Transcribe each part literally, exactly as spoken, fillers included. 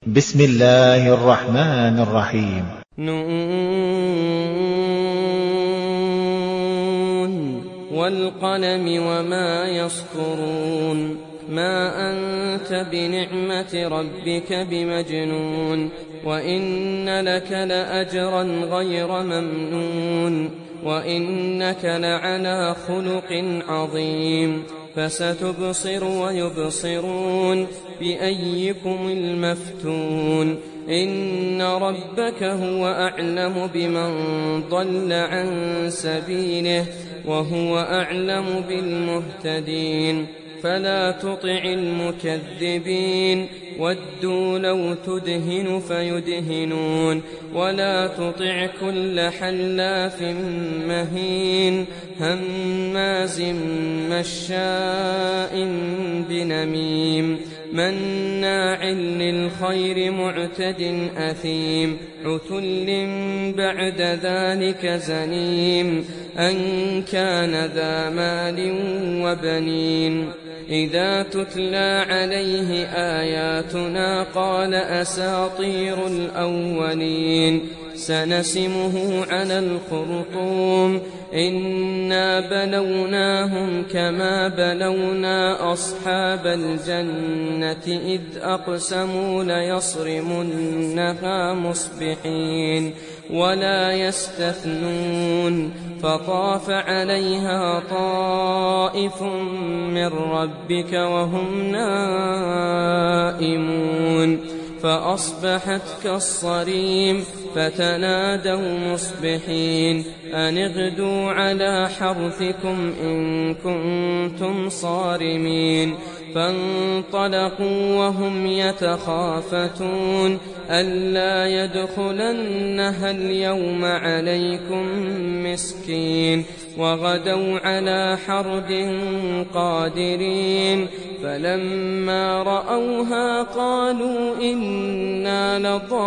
بسم الله الرحمن الرحيم. نون والقلم وما يسطرون ما أنت بنعمة ربك بمجنون وإن لك لأجرا غير ممنون وإنك لعلى خلق عظيم فستبصر ويبصرون بأيكم المفتون إن ربك هو أعلم بمن ضل عن سبيله وهو أعلم بالمهتدين فلا تطع المكذبين ودوا لو تدهن فيدهنون ولا تطع كل حلاف مهين هماز مشاء بنميم مناع للخير معتد أثيم عتل بعد ذلك زنيم أن كان ذا مال وبنين إذا تتلى عليه آياتنا قال أساطير الأولين سنسمه على الخرطوم إنا بلوناهم كما بلونا أصحاب الجنة إذ أقسموا ليصرمنها مصبحين ولا يستثنون فطاف عليها طائف من ربك وهم نائمون فأصبحت كالصريم فتنادوا مصبحين أن اغدوا على حرثكم إن كنتم صارمين فانطلقوا وهم يتخافتون ألا يدخلنها اليوم عليكم مسكين وغدوا على حرد قادرين فلما رأوها قالوا إنا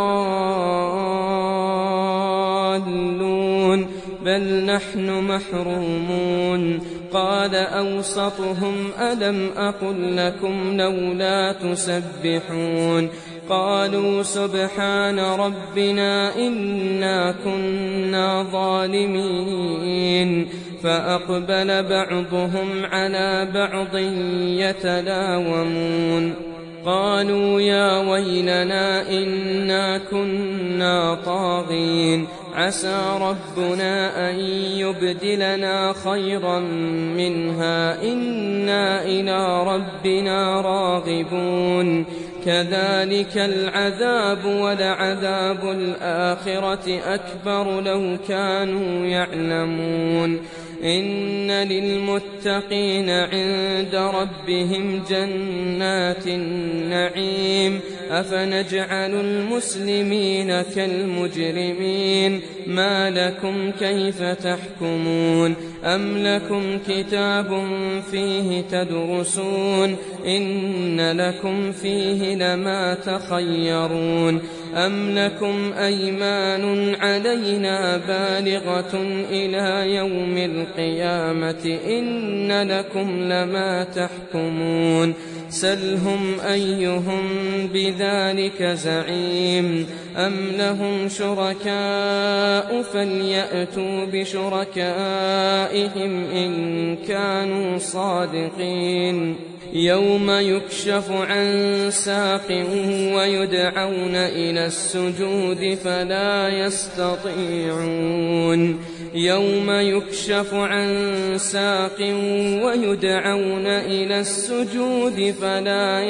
لضالون بل نحن محرومون قال أوسطهم ألم أقل لكم لولا تسبحون قالوا سبحان ربنا إنا كنا ظالمين فأقبل بعضهم على بعض يتلاومون قالوا يا ويلنا إنا كنا طاغين عسى ربنا أن يبدلنا خيرا منها إنا إلى ربنا راغبون كذلك العذاب ولعذاب الآخرة أكبر لو كانوا يعلمون إن للمتقين عند ربهم جنات النعيم أفنجعل المسلمين كالمجرمين ما لكم كيف تحكمون أم لكم كتاب فيه تدرسون إن لكم فيه لما تخيرون أم لكم أيمان علينا بالغة إلى يوم القيامة إن لكم لما تحكمون سلهم أيهم بذلك زعيم أم لهم شركاء فليأتوا بشركائهم إن كانوا صادقين يوم يكشف عن ساق ويدعون إلى السجود فلا يستطيعون يوم يكشف عن ساق ويدعون إلى السجود فلا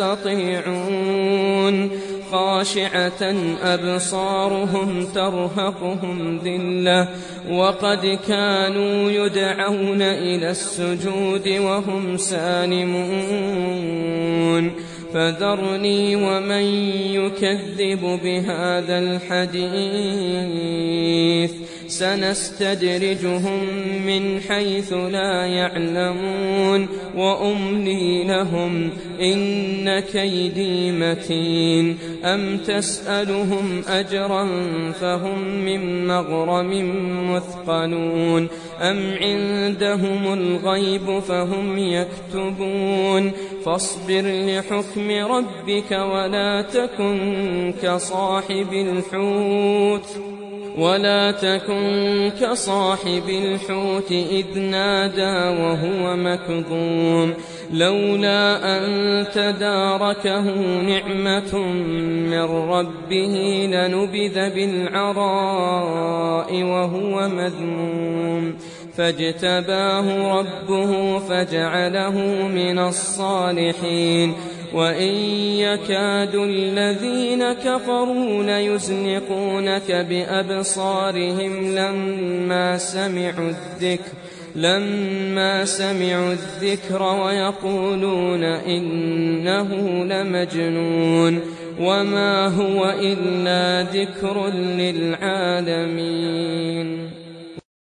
يستطيعون خاشعة أبصارهم ترهقهم ذلة وقد كانوا يدعون إلى السجود وهم سالمون فذرني ومن يكذب بهذا الحديث سنستدرجهم من حيث لا يعلمون وأملي لهم إن كيدي متين أم تسألهم أجرا فهم من مغرم مثقلون أم عندهم الغيب فهم يكتبون فاصبر لحكم ربك ولا تكن كصاحب الحوت ولا تكن كصاحب الحوت إذ نادى وهو مكظوم لولا أن تداركه نعمة من ربه لنبذ بالعراء وهو مذموم فاجتباه ربه فجعله من الصالحين وإن يكاد الذين كفروا ليزلقونك بأبصارهم لما سمعوا الذكر لما سمعوا الذكر ويقولون إنه لمجنون وما هو إلا ذكر للعالمين.